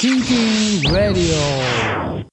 キンキンラディオ。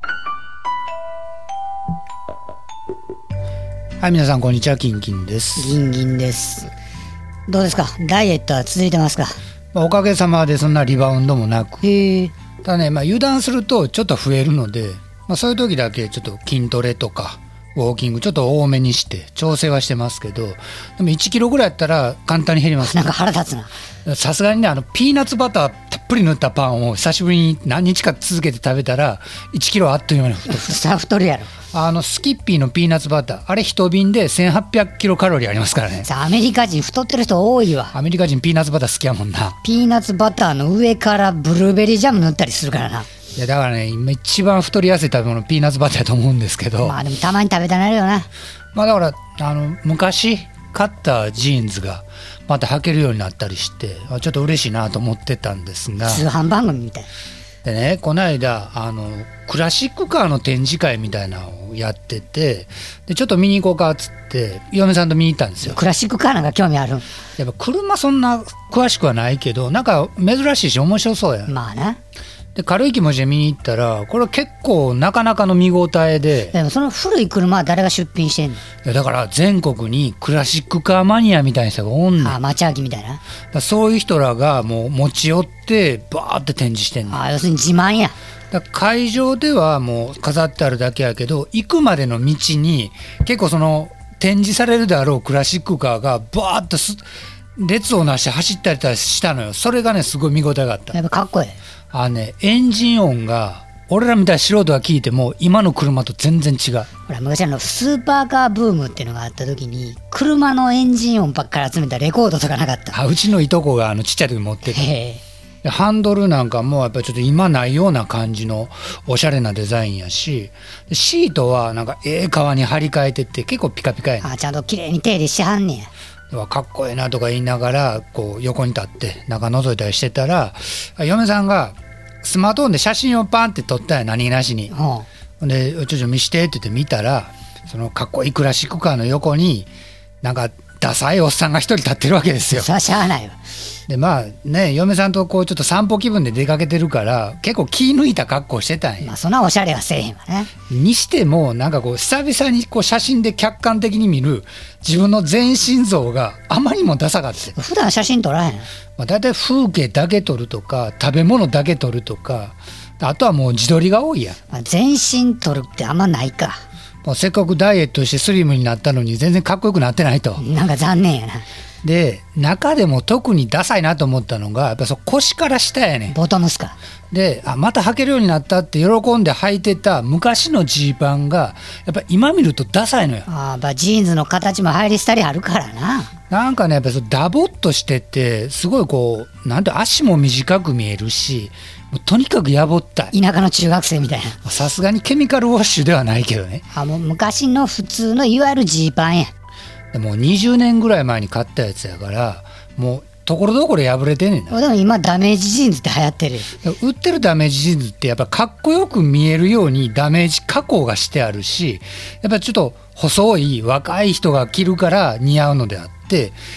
はい、皆さんこんにちは、キンキンです。 ギンギンです。どうですか、ダイエットは続いてますか？ おかげさまでそんなリバウンドもなく、ただね、油断するとちょっと増えるので、そういう時だけちょっと筋トレとかウォーキングちょっと多めにして調整はしてますけど、でも1キロぐらいやったら簡単に減ります、 なんか腹立つな。 さすがにね、ピーナッツバターたっぷり塗ったパンを久しぶりに何日か続けて食べたら1キロあっという間に太る。 太るやろ。 スキッピーのピーナッツバター、あれ一瓶で1800キロカロリーありますからね。 アメリカ人太ってる人多いわ。 アメリカ人ピーナッツバター好きやもんな。 ピーナッツバターの上からブルーベリージャム塗ったりするからな。 いやだからね、今一番太りやすい食べ物ピーナッツバターだと思うんですけど、 でもたまに食べたなるよな。 だから昔買ったジーンズがまた履けるようになったりして、ちょっと嬉しいなと思ってたんですが、 通販番組みたいでね、この間クラシックカーの展示会みたいなのをやってて、でちょっと見に行こうかっつって嫁さんと見に行ったんですよ。 クラシックカーなんか興味あるん？ やっぱ車そんな詳しくはないけど、なんか珍しいし面白そうや。 まあな。 で軽い気持ちで見に行ったら、これ結構なかなかの見応えで。 でもその古い車は誰が出品してんの？ いやだから全国にクラシックカーマニアみたいな人がおんねん。 町秋みたいな。 だそういう人らがもう持ち寄ってバーって展示してんの。 要するに自慢や。 だ会場ではもう飾ってあるだけやけど、行くまでの道に結構その展示されるであろうクラシックカーがバーッと列をなして走ったりしたのよ。それがねすごい見応えがあった。 やっぱかっこいい。 エンジン音が俺らみたいな素人が聞いても今の車と全然違う。 ほら昔スーパーカーブームっていうのがあった時に、車のエンジン音ばっかり集めたレコードとかなかった？ うちのいとこがちっちゃい時持ってて、ハンドルなんかもやっぱりちょっと今ないような感じのおしゃれなデザインやし、シートはなんか革に張り替えてて結構ピカピカやね。 ちゃんと綺麗に手入れしてはんねや。かっこええなとか言いながらこう横に立って中覗いたりしてたら、嫁さんがスマートフォンで写真をパンって撮ったんや、何気なしに。でちょ見してって言って見たら、そのかっこいいクラシックカーの横になんかダサいおっさんが一人立ってるわけですよ。 そりゃしゃあないわ。 で嫁さんとこうちょっと散歩気分で出かけてるから結構気抜いた格好してたんや。 そんなおしゃれはせえへんわね。 にしてもなんかこう久々にこう写真で客観的に見る自分の全身像があまりにもダサかって。 普段写真撮らへん。 だいたい風景だけ撮るとか食べ物だけ撮るとか、あとはもう自撮りが多いや。 全身撮るってあんまないか。 もうせっかくダイエットしてスリムになったのに全然かっこよくなってないと。 なんか残念やな。 で中でも特にダサいなと思ったのがやっぱ腰から下やねん。 ボトムスか。 でまた履けるようになったって喜んで履いてた昔のジーパンがやっぱ今見るとダサいのよ。 ジーンズの形も入りしたりあるからな。 なんかねやっぱダボっとしててすごいこうなんて足も短く見えるし、もうとにかくやぼったい。 田舎の中学生みたいな。 さすがにケミカルウォッシュではないけどね。 もう昔の普通のいわゆるジーパンや。 でも20年ぐらい前に買ったやつやからもうところどころ破れてんねんな。 でも今ダメージジーンズって流行ってる。 売ってるダメージジーンズってやっぱかっこよく見えるようにダメージ加工がしてあるし、やっぱちょっと細い若い人が着るから似合うのであって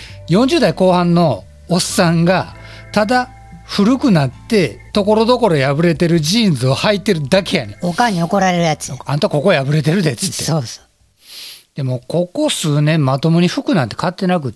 、40代後半のおっさんがただ古くなってところどころ破れてるジーンズを履いてるだけやねん。 おかんに怒られるやつや。 あんたここ破れてるでっつって。 そうそう。 でもここ数年まともに服なんて買ってなくって、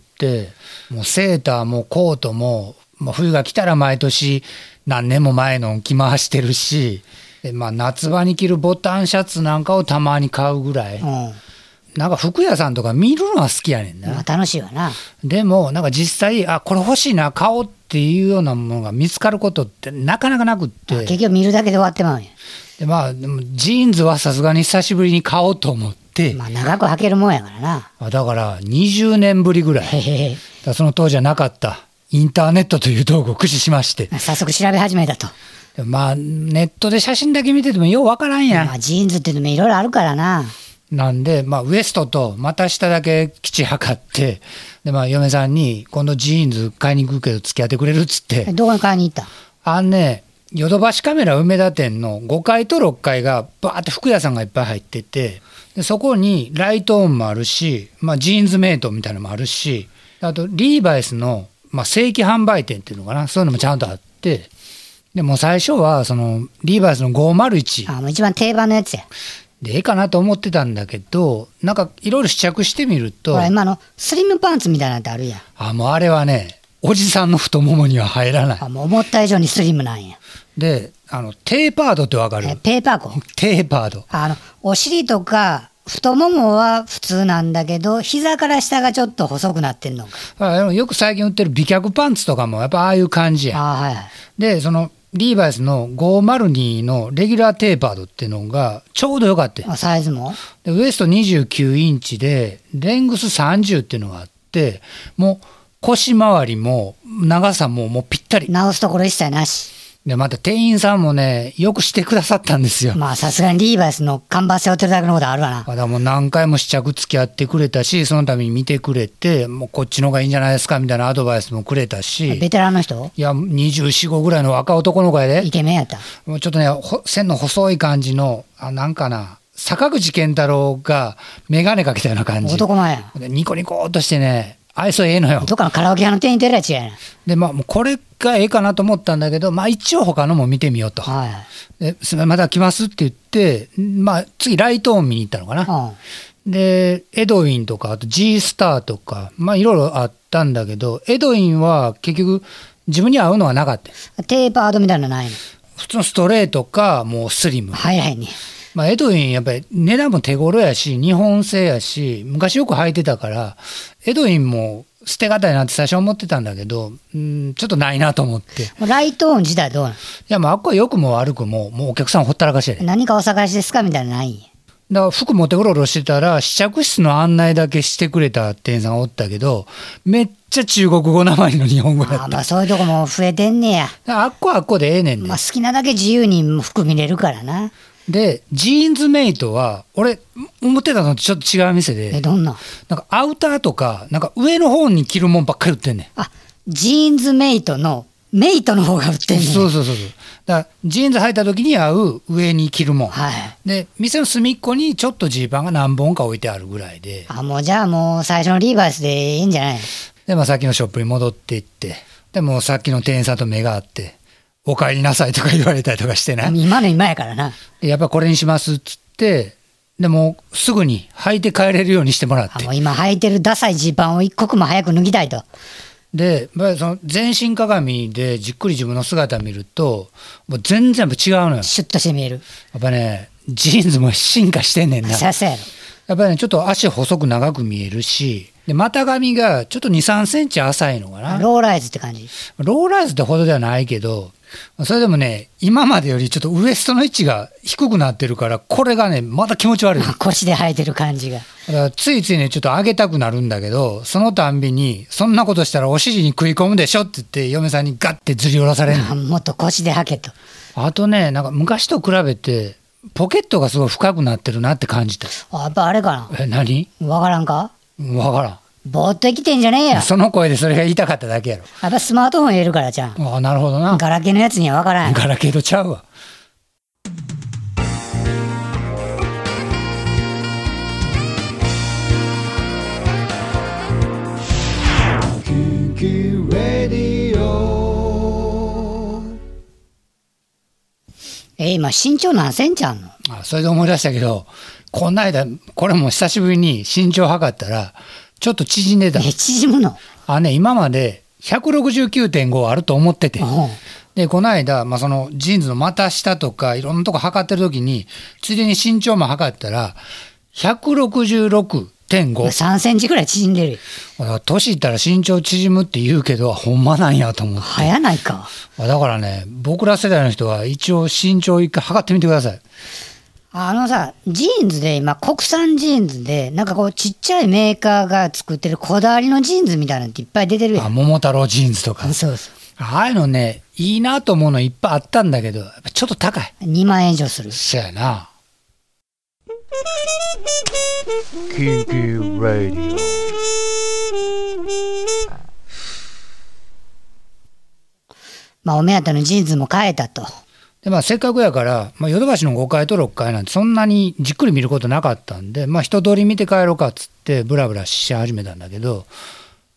もうセーターもコートも、冬が来たら毎年何年も前の着回してるし、で夏場に着るボタンシャツなんかをたまに買うぐらい、なんか服屋さんとか見るのは好きやねんな。 楽しいわな。でもなんか実際これ欲しいな買おうっていうようなものが見つかることってなかなかなくって、 結局見るだけで終わってまうんや。 でもジーンズはさすがに久しぶりに買おうと思って、 長く履けるもんやからな。 だから20年ぶりぐらいその当時はなかったインターネットという道具を駆使しまして早速調べ始めたと。 ネットで写真だけ見ててもようわからんやん。 ジーンズっていうのもいろいろあるからな。 なんでウエストと股下だけきち測って、で嫁さんに今度ジーンズ買いに行くけど付き合ってくれるっつって。 どこに買いに行った？ ヨドバシカメラ梅田店の5階と6階がバーって服屋さんがいっぱい入ってて、でそこにライトオンもあるし、ジーンズメイトみたいなのもあるし、あとリーバイスの、正規販売店っていうのかな、そういうのもちゃんとあって、 でも最初はそのリーバイスの501 もう一番定番のやつや。 でええかなと思ってたんだけど、なんかいろいろ試着してみると、 ほら今のスリムパンツみたいなのってあるやん。 もうあれはね、おじさんの太ももには入らない。 もう思った以上にスリムなんや。 でテーパードってわかる？ ペーパーコ。 テーパード。 お尻とか太ももは普通なんだけど、膝から下がちょっと細くなってんのか。 よく最近売ってる美脚パンツとかもやっぱああいう感じや。 はい。 でそのリーバイスの502のレギュラーテーパードっていうのがちょうどよかった。 サイズもでウエスト29インチでレングス30っていうのがあって、もう腰回りも長さもぴったり。 直すところ一切なしでまた店員さんもねよくしてくださったんですよ。 さすがにリーバイスの看板背負ってるだけのことあるわな。 だからもう何回も試着付き合ってくれたし、そのために見てくれて、もうこっちの方がいいんじゃないですかみたいなアドバイスもくれたし。 ベテランの人？ いや24、5ぐらいの若男の子やで。 イケメンやった。 もうちょっとね線の細い感じのなんかな、坂口健太郎が眼鏡かけたような感じ。 男前や。 ニコニコっとしてね、愛想ええのよ。 どっかのカラオケ屋の店員とえらい違いやな。 でもうこれがええかなと思ったんだけど、一応他のも見てみようと。でまた来ますって言って、次ライトオン見に行ったのかな。でエドウィンとかあと G スターとかいろいろあったんだけど、エドウィンは結局自分に合うのがなかった。 テーパードみたいなのないの？ 普通のストレートかもうスリム。 はいね。 エドウィンやっぱり値段も手頃やし日本製やし昔よく履いてたから、エドウィンも捨てがたいなって最初思ってたんだけど、ちょっとないなと思って。 ライトオン自体どうなの？いやあっこは良くも悪くももうお客さんほったらかしやで。 何かお探しですかみたいなのないんや。 だから服持ってうろうろしてたら試着室の案内だけしてくれた店員さんがおったけど、めっちゃ中国語なまりの日本語やった。 そういうとこも増えてんねや。 あっこはあっこでええねんね。 好きなだけ自由に服見れるからな。 でジーンズメイトは俺思ってたのとちょっと違う店で、 どんな？ なんかアウターとかなんか上の方に着るもんばっかり売ってんねん。 ジーンズメイトのメイトの方が売ってんねん。 そうだからジーンズ履いた時に合う上に着るもん、で店の隅っこにちょっとジーパンが何本か置いてあるぐらいで、 じゃあもう最初のリーバイスでいいんじゃない？ でさっきのショップに戻っていって、でもさっきの店員さんと目が合ってお帰りなさいとか言われたりとかしてね。 今の今やからな。 やっぱこれにしますっつって、でもすぐに履いて帰れるようにしてもらって。 もう今履いてるダサいジーパンを一刻も早く脱ぎたいと。 でその全身鏡でじっくり自分の姿見るともう全然やっぱ違うのよ。 シュッとして見える。 やっぱねジーンズも進化してんねんな。 そうやろ。 やっぱりねちょっと足細く長く見えるし、で股上がちょっと2、3センチ浅いのかな。 ローライズって感じ。 ローライズってほどではないけど、それでもね今までよりちょっとウエストの位置が低くなってるから、これがねまた気持ち悪い。 腰で履いてる感じが。 だからついついねちょっと上げたくなるんだけど、そのたんびにそんなことしたらお尻に食い込むでしょって言って嫁さんにガッてずり下ろされるの。 もっと腰で履けと。 あとねなんか昔と比べてポケットがすごい深くなってるなって感じた。 やっぱあれかな。 何？ わからんか？ わからん。 ぼーっと生きてんじゃねえよ。 その声でそれが言いたかっただけやろ。 やっぱスマートフォン入れるからじゃん。 なるほどな。 ガラケーのやつにはわからん。 ガラケーとちゃうわ。 今身長何センチあんの？ それで思い出したけど、この間これも久しぶりに身長測ったらちょっと縮んでた。 縮むの？ 今まで 169.5 あると思ってて、でこの間、そのジーンズの股下とかいろんなとこ測ってる時についでに身長も測ったら 166.5。 3センチぐらい縮んでる。 年いったら身長縮むって言うけどほんまなんやと思って。 早ないか。 だからね僕ら世代の人は一応身長一回測ってみてください。 ジーンズで今国産ジーンズでなんかこうちっちゃいメーカーが作ってるこだわりのジーンズみたいなのっていっぱい出てるやん。 桃太郎ジーンズとか。 そうああいうのねいいなと思うのいっぱいあったんだけど、やっぱちょっと高い。 2万円以上する。 そうやな。 キキラディオ。お目当てのジーンズも買えたと。 でせっかくやから、ヨドバシの5階と6階なんてそんなにじっくり見ることなかったんで、一通り見て帰ろうかっつってブラブラし始めたんだけど、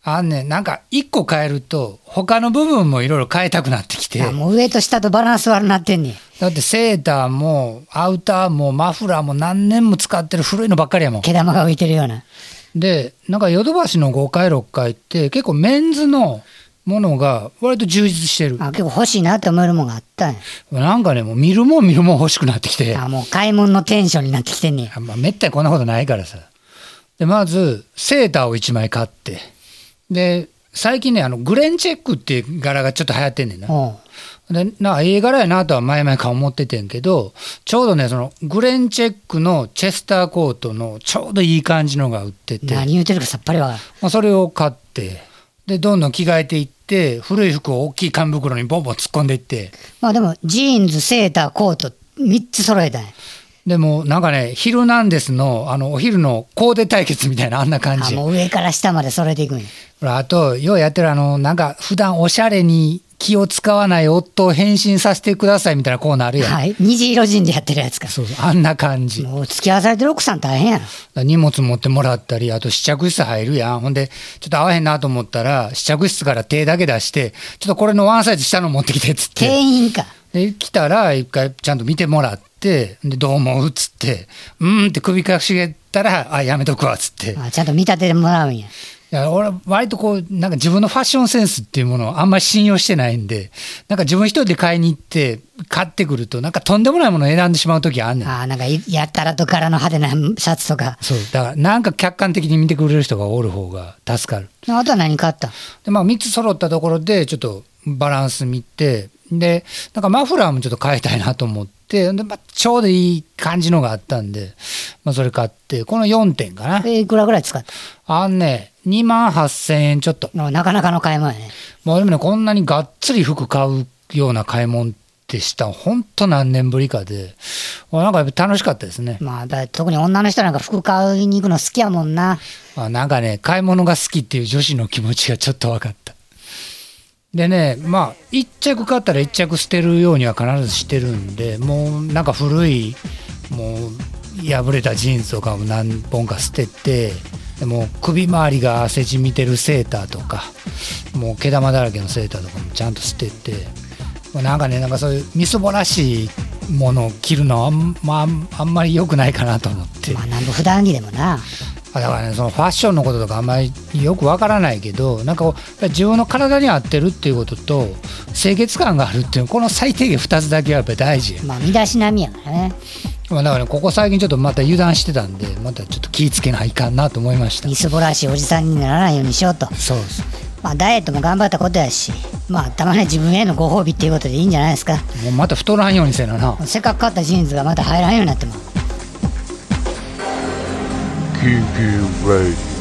あんねん、なんか1個変えると他の部分もいろいろ変えたくなってきて、 あもう上と下とバランス悪なってんねん。 だってセーターもアウターもマフラーも何年も使ってる古いのばっかりやもん。 毛玉が浮いてるような。 でなんかヨドバシの5階6階って結構メンズのものが割と充実してる。 あ結構欲しいなって思えるもんがあったんや。 なんかねもう見るもん欲しくなってきて、 あもう買い物のテンションになってきてんねん。 まあ、めったにこんなことないからさ。でまずセーターを1枚買って、で最近ねグレンチェックっていう柄がちょっと流行ってんねんな。 おうでいい柄やなとは前々から思っててんけど、ちょうどねそのグレンチェックのチェスターコートのちょうどいい感じのが売ってて、 何言うてるかさっぱりわからん。 まあ、それを買って、でどんどん着替えていって古い服を大きい紙袋にボンボン突っ込んでいって、 まあでもジーンズセーターコート3つ揃えたんや。 でもなんかねヒルナンデスのお昼のコーデ対決みたいなあんな感じ。 あもう上から下まで揃えていくんや。 ほらあとようやってるなんか普段おしゃれに気を使わない夫を変身させてくださいみたいなコーナーあるやん。 はい虹色陣でやってるやつか。 そうあんな感じ。 もう付き合わされてる奥さん大変やろ。 荷物持ってもらったり、あと試着室入るやん。ほんでちょっと合わへんなと思ったら試着室から手だけ出して、ちょっとこれのワンサイズ下の持ってきてっつって、 店員か。 で来たら一回ちゃんと見てもらって、でどう思うっつって、って首かしげたらやめとくわっつって。 あちゃんと見立ててもらうんや。 いや俺割とこうなんか自分のファッションセンスっていうものをあんまり信用してないんで、なんか自分一人で買いに行って買ってくるとなんかとんでもないものを選んでしまう時あんねん。 あなんかやったらと柄の派手なシャツとか。 そうだからなんか客観的に見てくれる人がおる方が助かる。 あとは何買ったん？ でまあ3つ揃ったところでちょっとバランス見て、でなんかマフラーもちょっと変えたいなと思って、で、ちょうどいい感じのがあったんで、それ買ってこの4点かな。 いくらぐらい使った？ 2万8000円ちょっと。 なかなかの買い物やね。 もうでもねこんなにがっつり服買うような買い物ってした本当何年ぶりかで、なんかやっぱ楽しかったですね。 まあ特に女の人なんか服買いに行くの好きやもんな。 なんかね買い物が好きっていう女子の気持ちがちょっと分かった。でねまあ1着買ったら1着捨てるようには必ずしてるんで、もうなんか古いもう破れたジーンズとかも何本か捨てて、でも首周りが汗じみてるセーターとかもう毛玉だらけのセーターとかもちゃんと捨てて、なんかねなんかそういうみそぼらしいものを着るのはあんまり良くないかなと思って。 まあなんぼ普段着でもな。 だからねそのファッションのこととかあんまりよくわからないけど、なんかこう自分の体に合ってるっていうことと清潔感があるっていうこの最低限2つだけはやっぱり大事や。 まあ身だしなみやからね。 だからねここ最近ちょっとまた油断してたんで、またちょっと気ぃつけないかんなと思いました。 みすぼらしいおじさんにならないようにしようと。 そうです。 まあダイエットも頑張ったことやし、まあたまに自分へのご褒美っていうことでいいんじゃないですか。 もうまた太らんようにせなな。 せっかく買ったジーンズがまた入らんようになっても。 QQ Radio